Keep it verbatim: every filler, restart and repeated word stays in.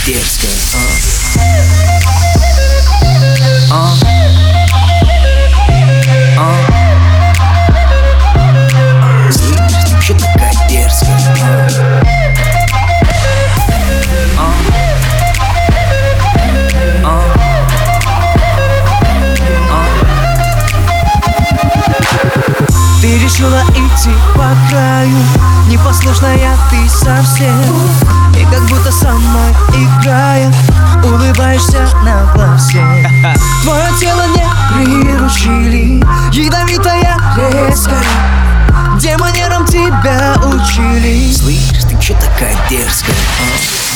дерзкая. А. А. А. Слышь, ты чё такая дерзкая? А. А. А. Ты решила идти по краю, непослушная ты совсем, и как будто сама играя, улыбаешься на глазе. Твое тело не приручили, ядовитая, резкая, где манерам тебя учили. Слышь, ты чё такая дерзкая? А?